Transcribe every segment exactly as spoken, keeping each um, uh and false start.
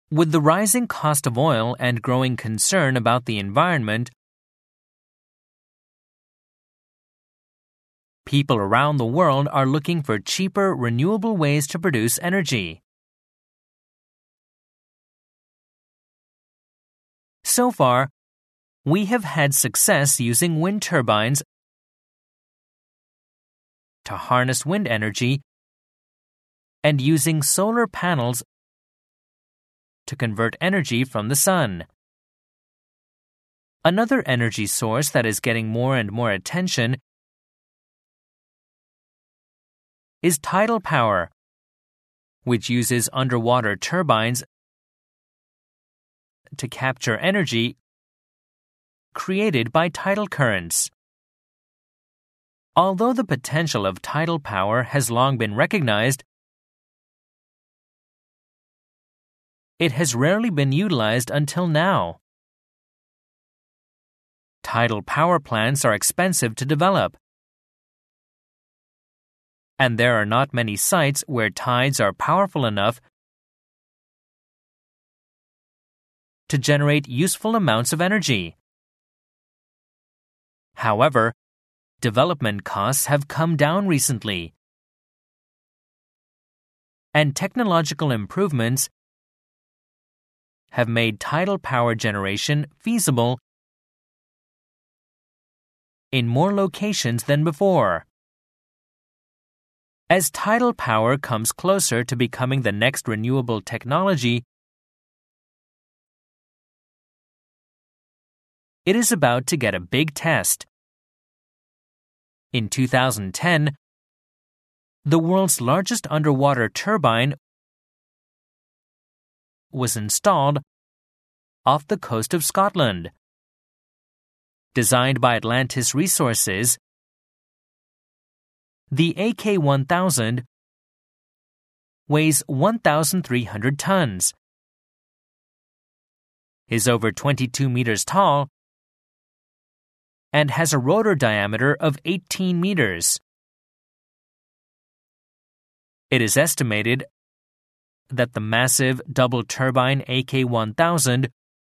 With the rising cost of oil and growing concern about the environment, people around the world are looking for cheaper, renewable ways to produce energy. So far, we have had success using wind turbines to harness wind energy and using solar panels to convert energy from the sun. Another energy source that is getting more and more attention is tidal power, which uses underwater turbines to capture energy created by tidal currents. Although the potential of tidal power has long been recognized, it has rarely been utilized until now. Tidal power plants are expensive to develop, and there are not many sites where tides are powerful enough to generate useful amounts of energy. However, development costs have come down recently, and technological improvements have made tidal power generation feasible in more locations than before. As tidal power comes closer to becoming the next renewable technology, it is about to get a big test. In two thousand ten, the world's largest underwater turbine was installed off the coast of Scotland. Designed by Atlantis Resources, the A K one thousand weighs one thousand three hundred tons, is over twenty-two meters tall, and has a rotor diameter of eighteen meters. It is estimated that the massive double-turbine A K one thousand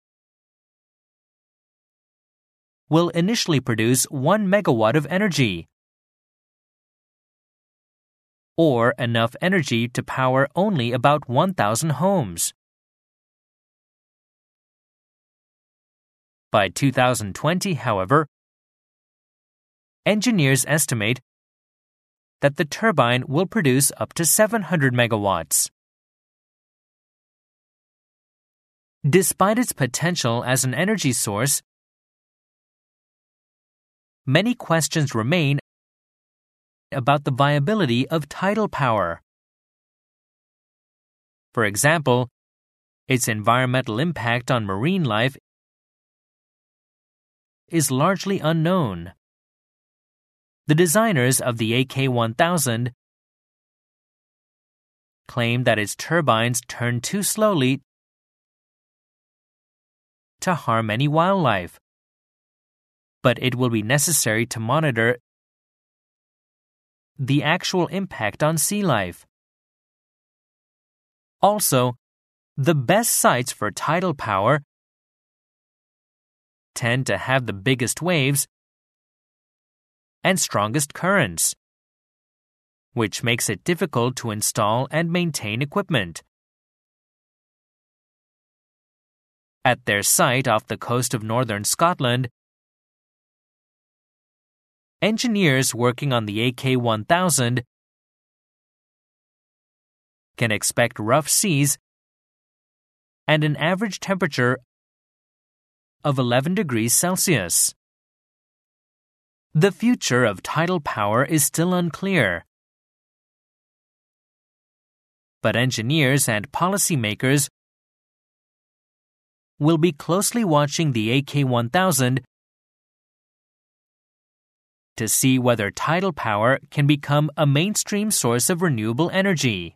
will initially produce one megawatt of energy, or enough energy to power only about one thousand homes. By two thousand twenty, however, engineers estimate that the turbine will produce up to seven hundred megawatts. Despite its potential as an energy source, many questions remain about the viability of tidal power. For example, its environmental impact on marine life is largely unknown. The designers of the A K one thousand claim that its turbines turn too slowly to harm any wildlife, but it will be necessary to monitor the actual impact on sea life. Also, the best sites for tidal power tend to have the biggest waves and strongest currents, which makes it difficult to install and maintain equipment. At their site off the coast of northern Scotland, engineers working on the A K one thousand can expect rough seas and an average temperature of eleven degrees Celsius. The future of tidal power is still unclear, but engineers and policymakers will be closely watching the A K one thousand to see whether tidal power can become a mainstream source of renewable energy.